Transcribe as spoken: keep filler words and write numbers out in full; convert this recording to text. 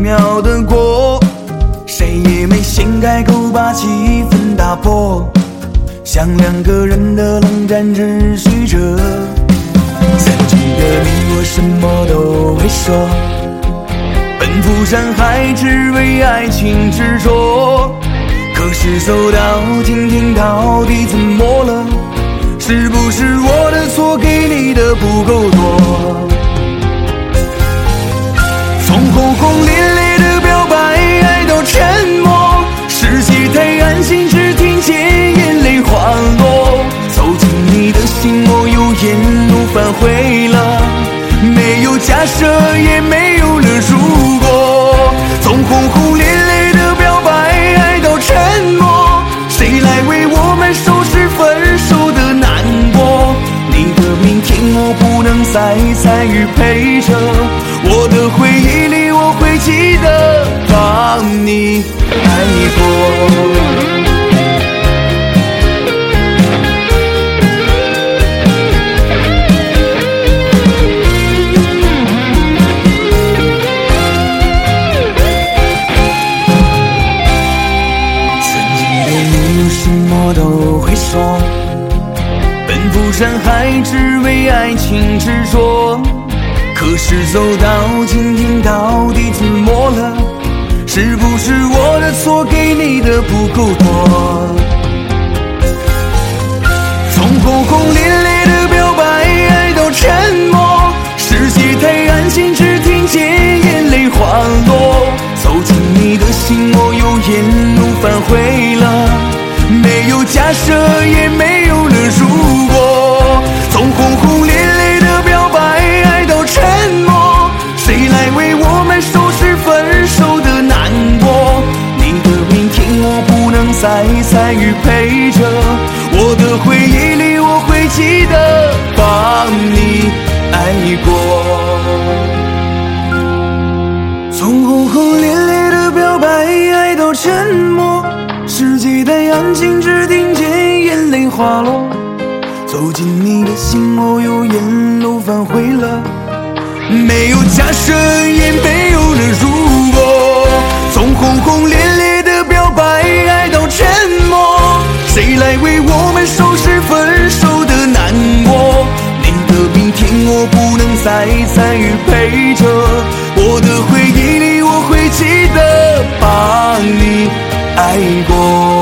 妙的过，谁也没先开口把气氛打破，像两个人的冷战只虚着。曾经的你我什么都会说，奔赴山海只为爱情执着，可是走到今天到底怎么了？是不是我的错，给你的不够多？从轰轰烈烈的表白爱到沉默，世界太安静，只听见眼泪滑落。走进你的心，我又沿路反悔了，没有假设，也没有了如果。从轰轰烈烈的表白爱到沉默，谁来为我们收拾分手的难过？你的明天我不能再参与陪着，我的回忆里我会记得帮你爱过。什么都会说，奔赴山海只为爱情执着，可是走到今天到底怎么了？是不是我的错，给你的不够多？从轰轰烈烈的表白爱到沉默，世界太安静，只听见眼泪滑落。走进你的心，我又沿路反悔了，没有假设，也没有了如果。从轰轰烈烈的表白爱到沉默，谁来为我们收拾分手的难过？你的明天我不能再参与陪着，我的回忆里我会记得帮你爱过。从轰轰烈烈的表白爱到沉默，世界太安静，只听见眼泪滑落。走进你的心，我又沿路反悔了，没有假设，也没有了如果。从轰轰烈烈的表白爱到沉默，谁来为我们收拾分手的难过？你的明天我不能再参与陪着，我的回忆里我会记得帮你爱过。